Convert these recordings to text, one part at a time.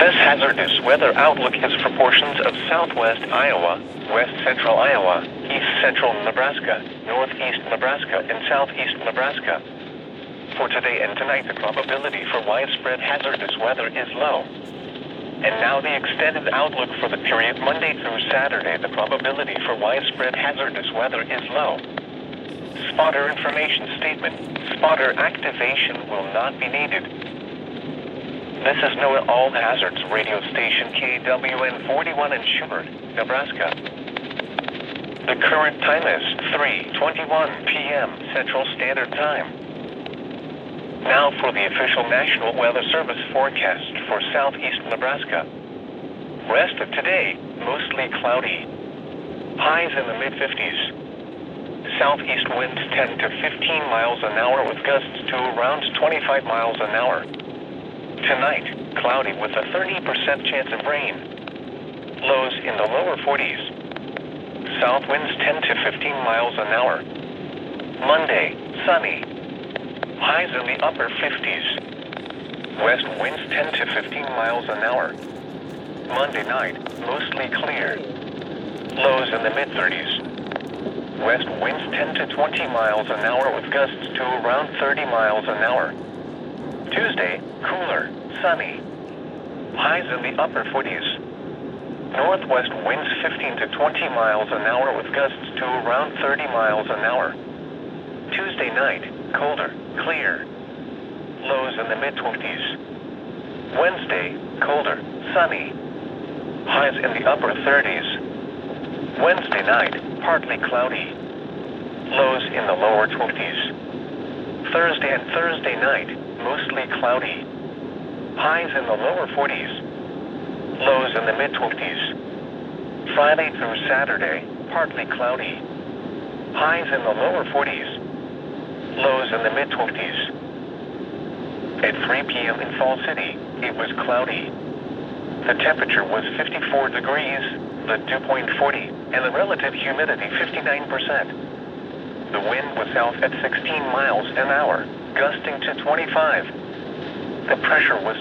This hazardous weather outlook is for portions of southwest Iowa, west central Iowa, east central Nebraska, northeast Nebraska, and southeast Nebraska. For today and tonight, the probability for widespread hazardous weather is low. And now the extended outlook for the period Monday through Saturday, the probability for widespread hazardous weather is low. Spotter information statement. Spotter activation will not be needed. This is NOAA All Hazards radio station KWN 41 in Schubert, Nebraska. The current time is 3:21 p.m. Central Standard Time. Now for the official National Weather Service forecast for southeast Nebraska. Rest of today, mostly cloudy. Highs in the mid-50s. Southeast winds 10 to 15 miles an hour with gusts to around 25 miles an hour. Tonight, cloudy with a 30% chance of rain. Lows in the lower 40s. South winds 10 to 15 miles an hour. Monday, sunny. Highs in the upper 50s. West winds 10 to 15 miles an hour. Monday night, mostly clear. Lows in the mid-30s. West winds 10 to 20 miles an hour with gusts to around 30 miles an hour. Tuesday, cooler, sunny. Highs in the upper 40s. Northwest winds 15 to 20 miles an hour with gusts to around 30 miles an hour. Tuesday night, colder, clear. Lows in the mid-20s. Wednesday, colder, sunny. Highs in the upper 30s. Wednesday night, partly cloudy. Lows in the lower 20s. Thursday and Thursday night, mostly cloudy. Highs in the lower 40s. Lows in the mid-20s. Friday through Saturday, partly cloudy. Highs in the lower 40s. Lows in the mid-20s. At 3 p.m. in Fall City, it was cloudy. The temperature was 54 degrees, the dew point 40, and the relative humidity 59%. The wind was south at 16 miles an hour, gusting to 25. The pressure was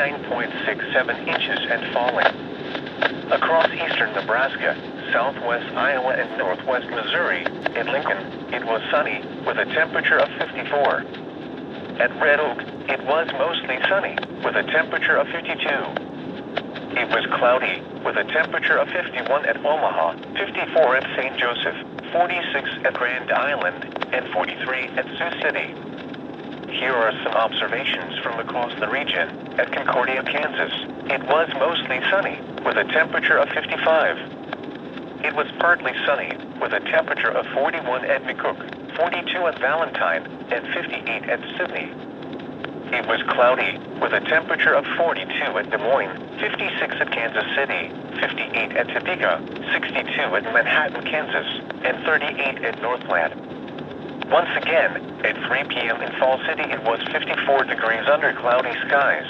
29.67 inches and falling. Across eastern Nebraska, southwest Iowa, and northwest Missouri, in Lincoln, it was sunny with a temperature of 54. At Red Oak, it was mostly sunny with a temperature of 52. It was cloudy with a temperature of 51 at Omaha, 54 at St. Joseph, 46 at Grand Island, and 43 at Sioux City. Here are some observations from across the region. At Concordia, Kansas, it was mostly sunny with a temperature of 55. It was partly sunny with a temperature of 41 at McCook, 42 at Valentine, and 58 at Sydney. It was cloudy with a temperature of 42 at Des Moines, 56 at Kansas City, 58 at Topeka, 62 at Manhattan, Kansas, and 38 at Northland. Once again, at 3 p.m. in Fall City, it was 54 degrees under cloudy skies.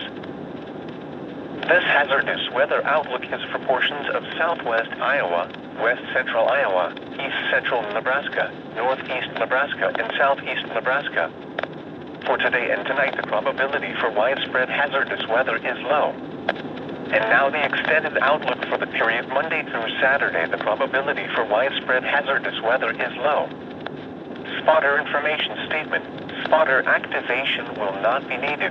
This hazardous weather outlook is for portions of southwest Iowa, west central Iowa, east central Nebraska, northeast Nebraska, and southeast Nebraska. For today and tonight, the probability for widespread hazardous weather is low. And now the extended outlook for the period Monday through Saturday, the probability for widespread hazardous weather is low. Spotter information statement. Spotter activation will not be needed.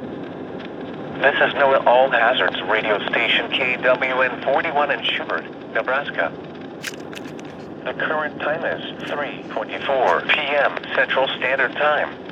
This is NOAA All Hazards radio station KWN 41 in Schubert, Nebraska. The current time is 3:24 p.m. Central Standard Time.